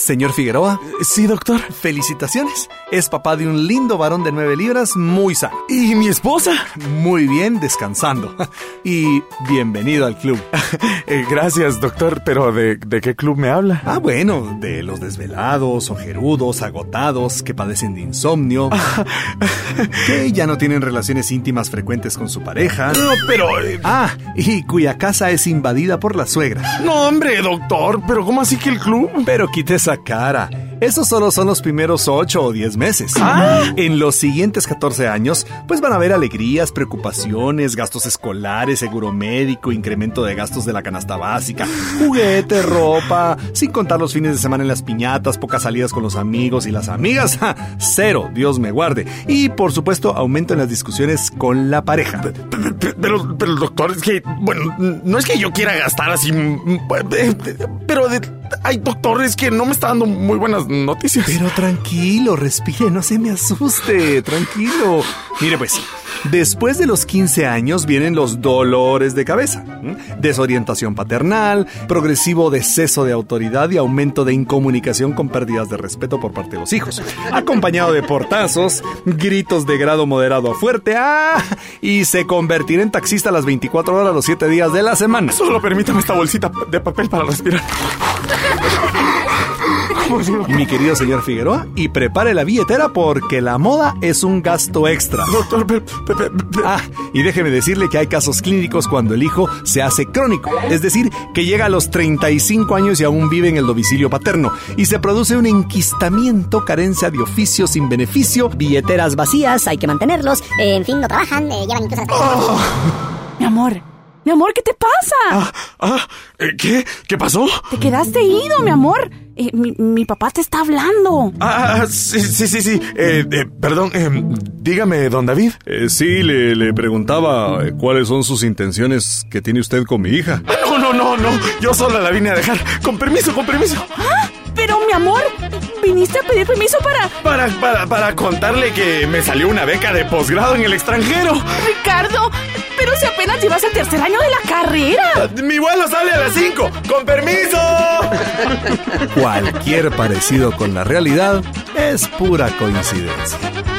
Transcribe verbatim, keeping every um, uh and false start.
Señor Figueroa. Sí, doctor. Felicitaciones. Es papá de un lindo varón de nueve libras, muy sano. ¿Y mi esposa? Muy bien, descansando. Y bienvenido al club. eh, gracias, doctor. Pero ¿de, ¿de qué club me habla? Ah, bueno, de los desvelados, ojerudos, agotados, que padecen de insomnio, que ya no tienen relaciones íntimas frecuentes con su pareja. No, pero... Eh... Ah, y cuya casa es invadida por la suegra. No, hombre, doctor. ¿Pero cómo así que el club? Pero quite esa cara. Esos solo son los primeros ocho o diez meses. ¿Ah? En los siguientes catorce años, pues van a haber alegrías, preocupaciones, gastos escolares, seguro médico, incremento de gastos de la canasta básica, juguete, ropa, sin contar los fines de semana en las piñatas, pocas salidas con los amigos y las amigas. ¡Ja! Cero, Dios me guarde. Y, por supuesto, aumento en las discusiones con la pareja. Pero, pero, pero doctor, es que, bueno, no es que yo quiera gastar así, pero de, hay doctores que no me está dando muy buenas noticias. Pero tranquilo, respire, no se me asuste, tranquilo. Mire pues, después de los quince años vienen los dolores de cabeza, desorientación paternal, progresivo deceso de autoridad y aumento de incomunicación con pérdidas de respeto por parte de los hijos, acompañado de portazos, gritos de grado moderado a fuerte, ¡ah! Y se convertirá en taxista a las veinticuatro horas los siete días de la semana. Solo permítame esta bolsita de papel para respirar. Mi querido señor Figueroa, y prepare la billetera porque la moda es un gasto extra. Doctor, pe, pe, pe, pe. Ah, y déjeme decirle que hay casos clínicos cuando el hijo se hace crónico, es decir, que llega a los treinta y cinco años y aún vive en el domicilio paterno, y se produce un enquistamiento, carencia de oficio sin beneficio, billeteras vacías, hay que mantenerlos, eh, en fin, no trabajan, eh, llevan incluso... Oh. Mi amor, mi amor, ¿qué te pasa? Ah, ah, ¿qué? ¿Qué pasó? Te quedaste ido, mi amor. Eh, mi, mi papá te está hablando. Ah, sí, sí, sí, sí. Eh, eh, perdón, eh, dígame, don David. Eh, sí, le, le preguntaba eh, cuáles son sus intenciones que tiene usted con mi hija. No, no, no, no. Yo solo la vine a dejar. Con permiso, con permiso. ¿Ah? Pero, mi amor, viniste a pedir permiso para... Para, para, para contarle que me salió una beca de posgrado en el extranjero. Ricardo, pero si apenas llevas el tercer año de la carrera. Mi vuelo sale a las cinco. ¡Con permiso! Cualquier parecido con la realidad es pura coincidencia.